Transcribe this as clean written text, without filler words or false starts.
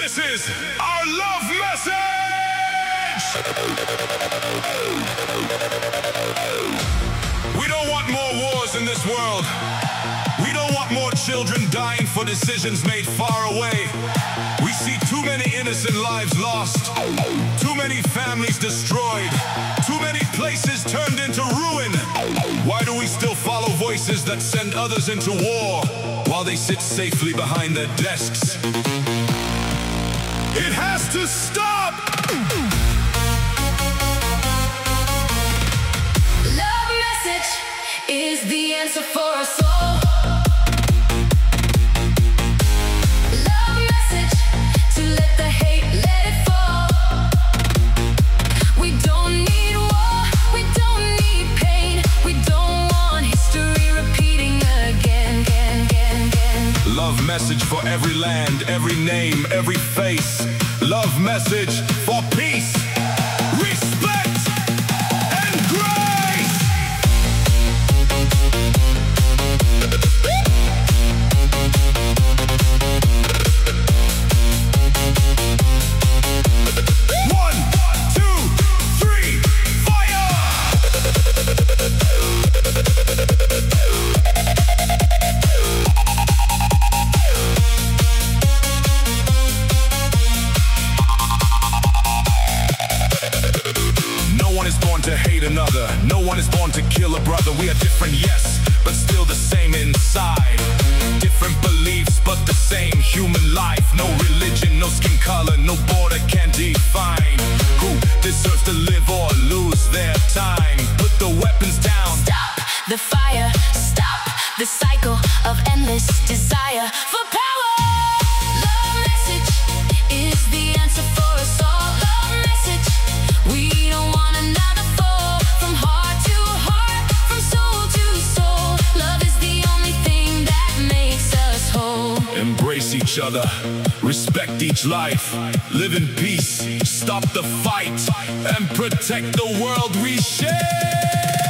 This is our love message! We don't want more wars in this world. We don't want more children dying for decisions made far away. We see too many innocent lives lost, too many families destroyed, too many places turned into ruin. Why do we still follow voices that send others into war while they sit safely behind their desks? It has to stop! Love message is the answer for us all. Love message to let the hate, let it fall. We don't need war, we don't need pain. We don't want history repeating again. Love message for every land, every name, every face. Love message for peace, respect, and grace. One, two, three, fire! To hate another, no one is born to kill a brother. We are different, yes, but still the same inside. Different beliefs, but the same human life. No religion, no skin color, no border can define who deserves to live or lose their time. Put the weapons down. Stop the fire, stop the cycle of endless desire for power. Love message is the answer for us all. Love message, we don't want another. Embrace each other, respect each life, live in peace, stop the fight, and protect the world we share.